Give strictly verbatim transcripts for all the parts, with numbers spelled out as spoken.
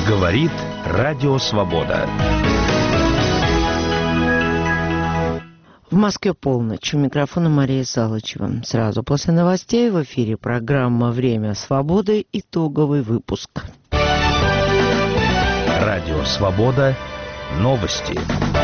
Говорит Радио Свобода. В Москве полночь. У микрофона Мария Салычева. Сразу после новостей в эфире программа «Время свободы». Итоговый выпуск. Радио Свобода. Новости.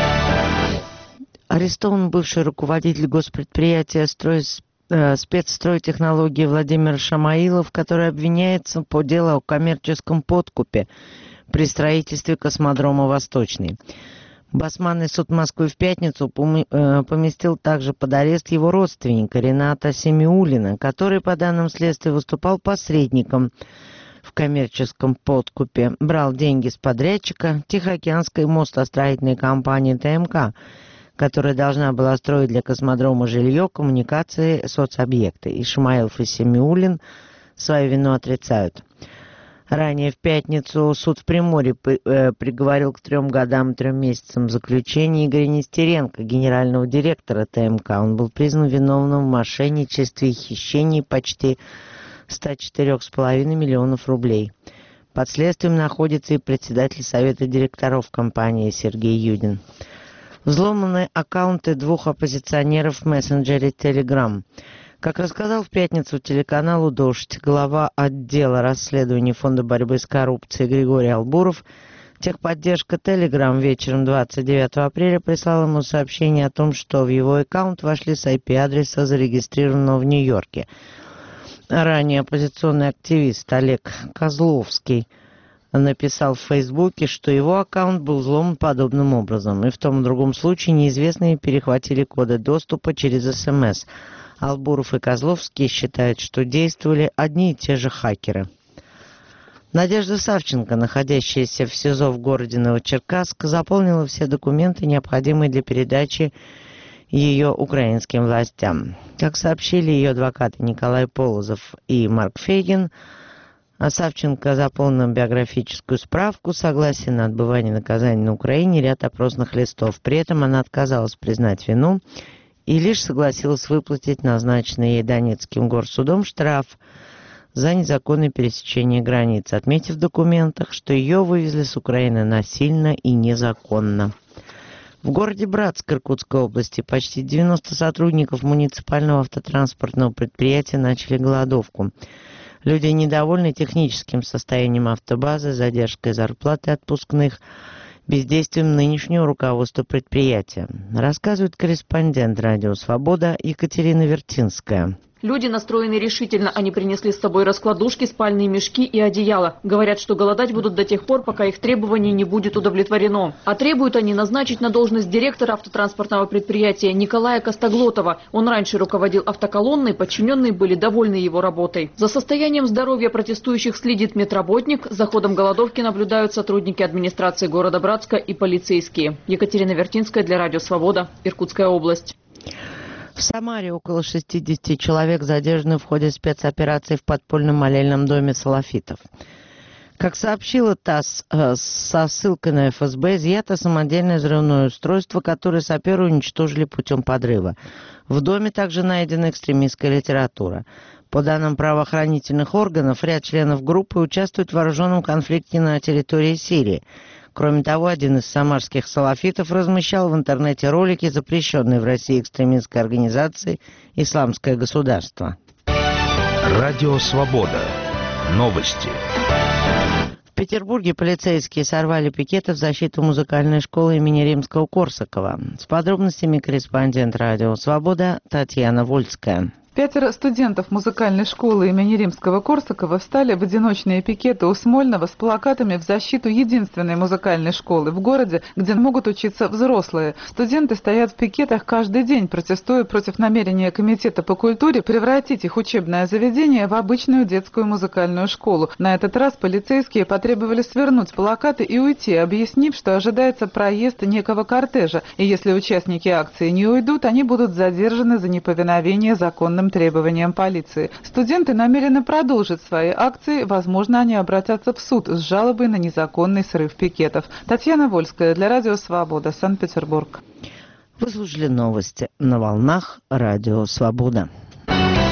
Арестован бывший руководитель госпредприятия «Строй спецстройтехнологии» Владимир Шамаилов, который обвиняется по делу о коммерческом подкупе при строительстве космодрома «Восточный». Басманный суд Москвы в пятницу поместил также под арест его родственника Рената Семиуллина, который, по данным следствия, выступал посредником в коммерческом подкупе, брал деньги с подрядчика Тихоокеанской мостостроительной компании ТМК, которая должна была строить для космодрома жилье, коммуникации, соцобъекты. И Шамаилов и Семиуллин свою вину отрицают. Ранее в пятницу суд в Приморье приговорил к трем годам и трем месяцам заключения Игоря Нестеренко, генерального директора ТМК. Он был признан виновным в мошенничестве и хищении почти ста четырёх с половиной миллионов рублей. Под следствием находится и председатель совета директоров компании Сергей Юдин. Взломаны аккаунты двух оппозиционеров в мессенджере Telegram. Как рассказал в пятницу телеканалу «Дождь» глава отдела расследований Фонда борьбы с коррупцией Григорий Албуров, техподдержка Telegram вечером двадцать девятого апреля прислала ему сообщение о том, что в его аккаунт вошли с ай пи-адреса, зарегистрированного в Нью-Йорке. Ранее оппозиционный активист Олег Козловский написал в Фейсбуке, что его аккаунт был взломан подобным образом, и в том и другом случае неизвестные перехватили коды доступа через СМС. Албуров и Козловский считают, что действовали одни и те же хакеры. Надежда Савченко, находящаяся в СИЗО в городе Новочеркасск, заполнила все документы, необходимые для передачи ее украинским властям. Как сообщили ее адвокаты Николай Полозов и Марк Фейгин, Савченко заполнила биографическую справку, согласие на отбывание наказания на Украине, ряд опросных листов. При этом она отказалась признать вину и лишь согласилась выплатить назначенный ей Донецким горсудом штраф за незаконное пересечение границ, отметив в документах, что ее вывезли с Украины насильно и незаконно. В городе Братск Иркутской области почти девяносто сотрудников муниципального автотранспортного предприятия начали голодовку. Люди недовольны техническим состоянием автобазы, задержкой зарплаты отпускных, бездействием нынешнего руководства предприятия, рассказывает корреспондент «Радио Свобода» Екатерина Вертинская. Люди настроены решительно. Они принесли с собой раскладушки, спальные мешки и одеяла. Говорят, что голодать будут до тех пор, пока их требование не будет удовлетворено. А требуют они назначить на должность директора автотранспортного предприятия Николая Костоглотова. Он раньше руководил автоколонной, подчиненные были довольны его работой. За состоянием здоровья протестующих следит медработник. За ходом голодовки наблюдают сотрудники администрации города Братска и полицейские. Екатерина Вертинская для Радио Свобода, Иркутская область. В Самаре около шестидесяти человек задержаны в ходе спецоперации в подпольном молельном доме салафитов. Как сообщила ТАСС со ссылкой на эф эс бэ, изъято самодельное взрывное устройство, которое саперы уничтожили путем подрыва. В доме также найдена экстремистская литература. По данным правоохранительных органов, ряд членов группы участвует в вооруженном конфликте на территории Сирии. Кроме того, один из самарских салафитов размещал в интернете ролики, запрещенные в России экстремистской организацией «Исламское государство». Радио Свобода. Новости. В Петербурге полицейские сорвали пикеты в защиту музыкальной школы имени Римского-Корсакова. С подробностями корреспондент «Радио Свобода» Татьяна Вольская. Пятеро студентов музыкальной школы имени Римского-Корсакова встали в одиночные пикеты у Смольного с плакатами в защиту единственной музыкальной школы в городе, где могут учиться взрослые. Студенты стоят в пикетах каждый день, протестуя против намерения Комитета по культуре превратить их учебное заведение в обычную детскую музыкальную школу. На этот раз полицейские потребовали свернуть плакаты и уйти, объяснив, что ожидается проезд некого кортежа, и если участники акции не уйдут, они будут задержаны за неповиновение законным требованиям полиции. Студенты намерены продолжить свои акции. Возможно, они обратятся в суд с жалобой на незаконный срыв пикетов. Татьяна Вольская для Радио Свобода, Санкт-Петербург. Вы слушали новости на волнах Радио Свобода.